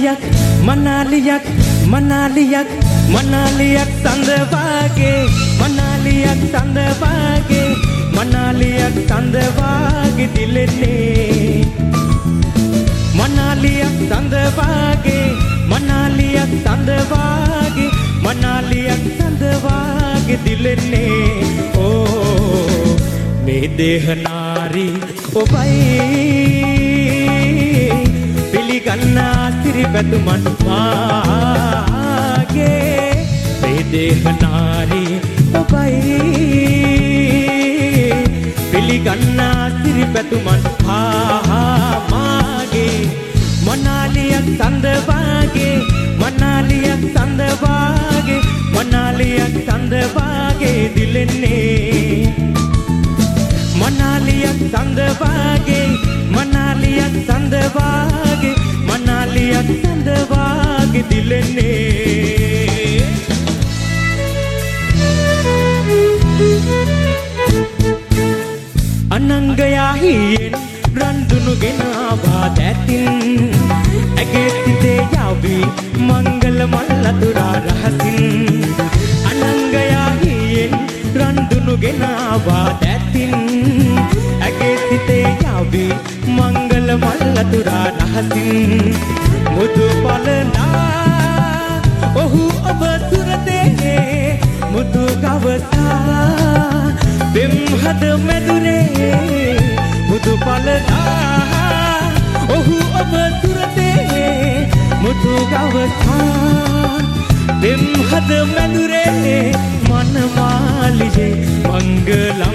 මනාලියක් මනාලියක් මනාලියක් මනාලියක් සඳ වාගේ මනාලියක් සඳ වාගේ මනාලියක් සඳ වාගේ දිලෙන්නේ මනාලියක් සඳ වාගේ මනාලියක් සඳ වාගේ මනාලියක් සඳ වාගේ දිලෙන්නේ ඕ මේ දේහ නාරි ඔබයි පිළිගන්නා සිරිපැතුමන් මාගේ මේ දේහ නාරි ඔබයි පිළිගන්නා සිරිපැතුමන් මාගේ මනාලියක් සඳ වාගේ මනාලියක් සඳ වාගේ මනාලියක් සඳ වාගේ දිලෙන්නේ මනාලියක් සඳ වාගේ මනාලියක් සඳ වාගේ මනාලියක් සඳ වාගේ දිලෙන්නේ අනංගයාහියෙන් රන්දුනුගෙන ආවා දැතින් ඇගේ සිතේ යාවී මංගල මල් අතුරා රහසින් අනංගයාහියෙන් රන්දුනුගෙන ආවා දැතින් ඇගේ සිතේ යාවී මංගල මල් අතුරා රහසින් මුදු බලනා ඔහු ඔබ සුරතේ මුදු ගවසා බෙම්හද මැදුරේ මුදු බලනා ඔහු ඔබ සුරතේ මුදු ගවසා බෙම්හද මැදුරේ මනමාලියේ මංගලම්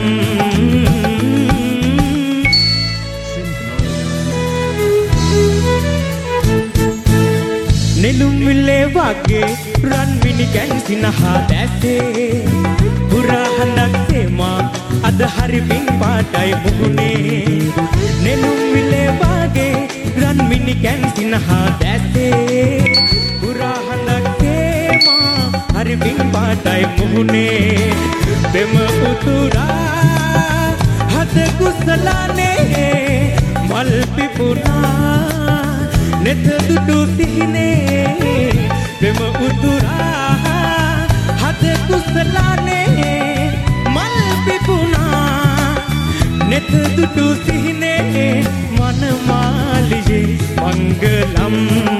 නෙළුම් විලේ වගේ රන් මිනි කැන්සිනහා දැසේ පුරා හඳක් තේමා අද හරි පින් පාටයි මුහුණේ නෙළුම් විලේ වගේ රන් මිනි කැන්සිනහා දැසේ පුරා හඳක් තේමා හරි පින් පාටයි මුහුණේ බෙම උතුරා හද කුසලානේ මල් පිපුණා නෙත දුටු සිහිනේ බෙම උතුරා හද කුසලානේ මල් පිපුණා නෙත දුටු සිහිනේ මනමාලියේ මංගලම්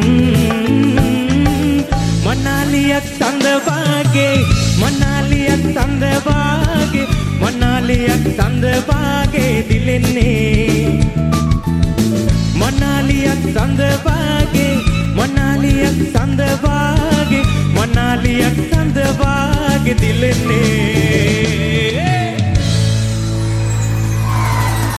මනාලියක් සඳ වාගේ මනාලියක් සඳ වාගේ මනාලියක් සඳ වාගේ දිලෙන්නේ මනාලියක් සඳ වාගේ මනාලියක් සඳ වාගේ මනාලියක් සඳ වාගේ දිලෙන්නේ